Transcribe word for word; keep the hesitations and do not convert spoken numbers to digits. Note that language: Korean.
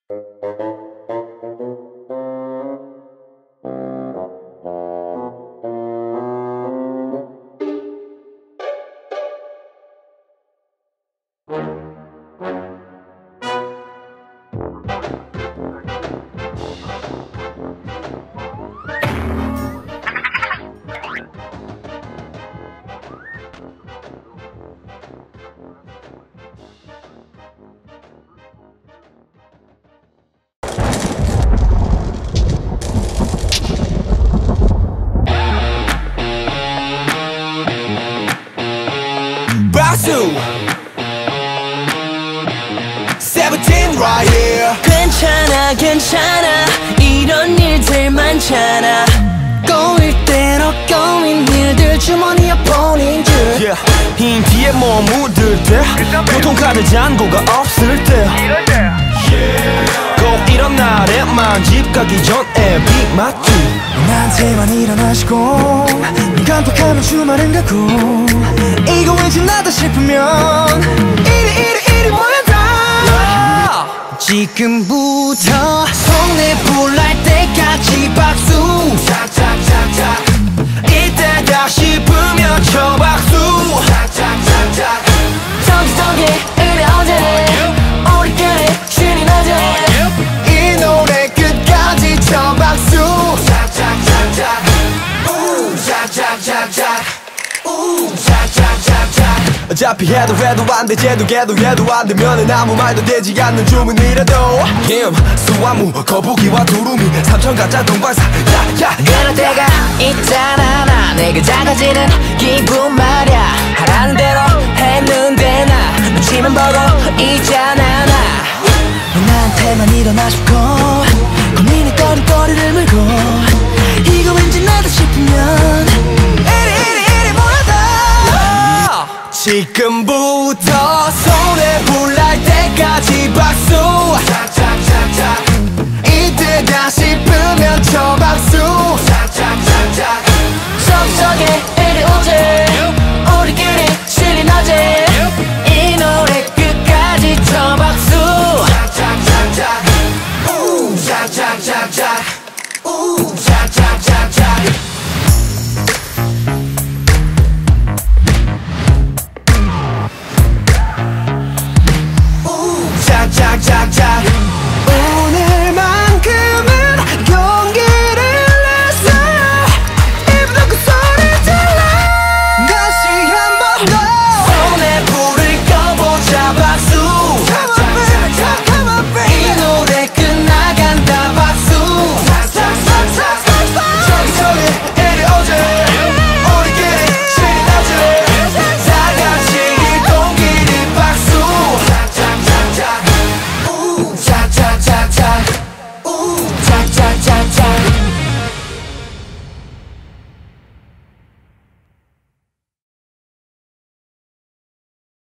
박수 세븐틴 right here. 괜찮아 괜찮아 이런 일들 많잖아. 꼬일 대로 꼬인 일들 주머니에 보낸 줄 yeah. 힘 뒤에 뭐 묻을 때 교통카드 잔고가 없을 때 yeah. 꼭 이런 날에만 집 가기 전에 빅 맞지. 나한테만 일어나시고 깜빡하면 주말은 가고 이거 왠지 나다 싶으면 이리 이리 이리 모여다 yeah. 지금부터 손에 불날 때까지 박수 착착착착 이때다 싶으면 쳐 박수 착착착착 저기 저기 이래 어제 우리끼리 신이 나지 이 노래 끝까지 쳐 박수 착착착착 우 착착착착 우 착착착착 어차피 해도 해도 안돼 쟤도 걔도 해도 안되면은 아무 말도 되지 않는 주문이라도 김, 수화무, 거북이와 두루미 삼천 가짜 동방사 야야 그럴 때가 있잖아 나 내가 작아지는 기분 말야. 하라는 대로 했는데 나 눈치만 보고 있잖아 나 나한테만 일어나 싶고 고민이 꺼리꺼리를 물고 이거 왠지 나다 싶으면 이리 이리 이리 모여다 지금부터 손에 불날 때까지 박수 착착착착 이때다 싶으면 쳐 박수 착착착착 저기 저기 이리 오지 우리끼리 신이 나지 이 노래 끝까지 쳐 박수 착착착착 우 착착착착 우 착착착착 우 착착착착